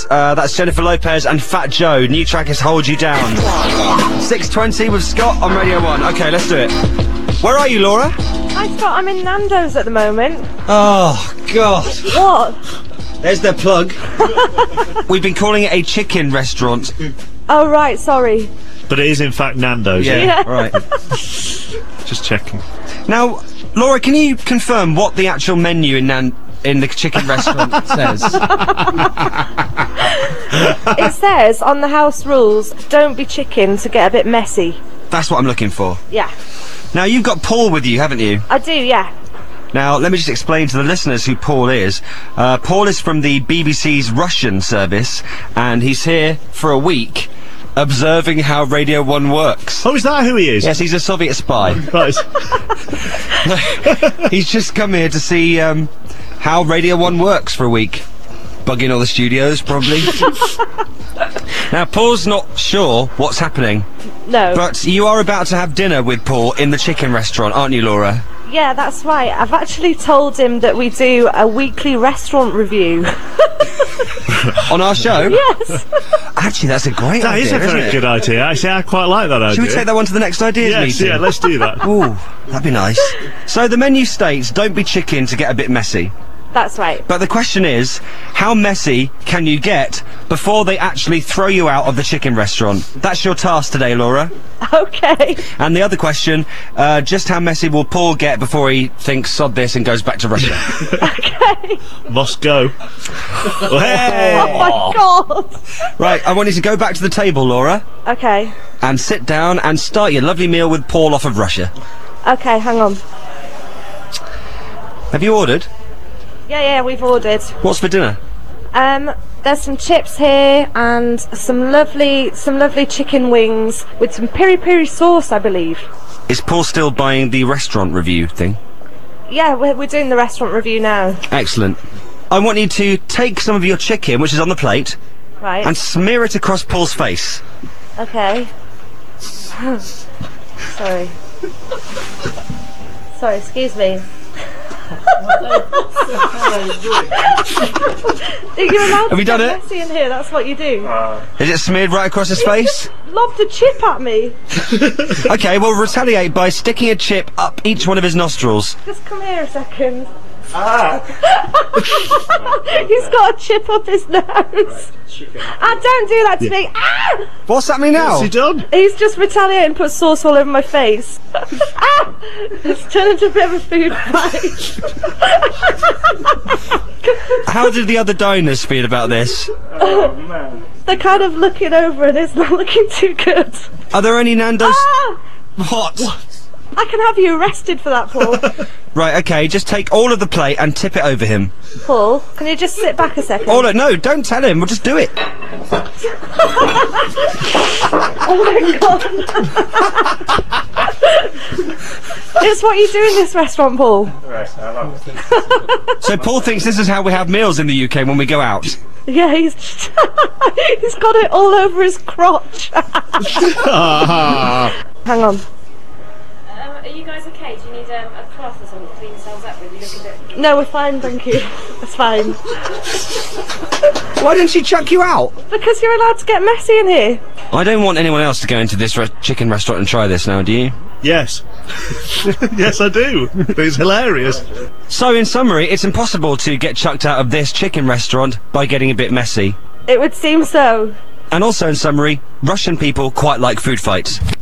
Lopez. That's Jennifer Lopez and Fat Joe. New track is Hold You Down. 6:20 with Scott on Radio 1. Okay, let's do it. Where are you, Laura? Hi, Scott. I'm in Nando's at the moment. Oh, God. What? There's their plug. We've been calling it a chicken restaurant. Oh, right. Sorry. But it is, in fact, Nando's. Yeah. Right. Just checking. Now, Laura, can you confirm what the actual menu in the chicken restaurant says? It says on the house rules, don't be chicken to get a bit messy. That's what I'm looking for. Yeah. Now, you've got Paul with you, haven't you? I do, yeah. Now, let me just explain to the listeners who Paul is. Paul is from the BBC's Russian service, and he's here for a week observing how Radio 1 works. Oh, is that who he is? Yes, he's a Soviet spy. Right. He's just come here to see how Radio 1 works for a week. Bugging all the studios, probably. Now, Paul's not sure what's happening. No. But you are about to have dinner with Paul in the chicken restaurant, aren't you, Laura? Yeah, that's right. I've actually told him that we do a weekly restaurant review. On our show? Yes. Actually, that's a great That idea, is a very isn't it? good idea. Actually, I quite like that idea. Should we take that one to the next ideas Yes, meeting? yeah, let's do that. Ooh, that'd be nice. So the menu states, don't be chicken to get a bit messy. That's right. But the question is, how messy can you get before they actually throw you out of the chicken restaurant? That's your task today, Laura. Okay. And the other question, just how messy will Paul get before he thinks, sod this, and goes back to Russia? Okay. Must go. Hey! Oh my God. Right, I want you to go back to the table, Laura, Okay. and sit down and start your lovely meal with Paul off of Russia. Okay, hang on. Have you ordered? Yeah, we've ordered. What's for dinner? There's some chips here and some lovely chicken wings with some piri-piri sauce, I believe. Is Paul still buying the restaurant review thing? Yeah, we're doing the restaurant review now. Excellent. I want you to take some of your chicken, which is on the plate, Right. and smear it across Paul's face. Okay. Sorry. Sorry, excuse me. You're allowed Have you to done get it? messy in here, that's what you do. Is it smeared right across his face? Lobbed a chip at me. Okay, we'll retaliate by sticking a chip up each one of his nostrils. Just come here a second. He's got a chip up his nose. Don't do that to me. Ah! What's happening now? What's he done? He's just retaliating and put sauce all over my face. It's turned into a bit of a food fight. How did the other diners feel about this? They're kind of looking over and it's not looking too good. Are there any Nando's? Ah! What? I can have you arrested for that, Paul. Right, okay, just take all of the plate and tip it over him. Paul, can you just sit back a second? Oh, no, don't tell him, we'll just do it. Oh my God. It's what you do in this restaurant, Paul. So Paul thinks this is how we have meals in the UK when we go out. Yeah, he's he's got it all over his crotch. Hang on. Are you guys okay? Do you need a cloth or something to clean yourselves up with? You look a bit... No, we're fine, thank you. It's fine. Why didn't she chuck you out? Because you're allowed to get messy in here. I don't want anyone else to go into this chicken restaurant and try this now, do you? Yes. Yes, I do. It's hilarious. So, in summary, it's impossible to get chucked out of this chicken restaurant by getting a bit messy. It would seem so. And also, in summary, Russian people quite like food fights.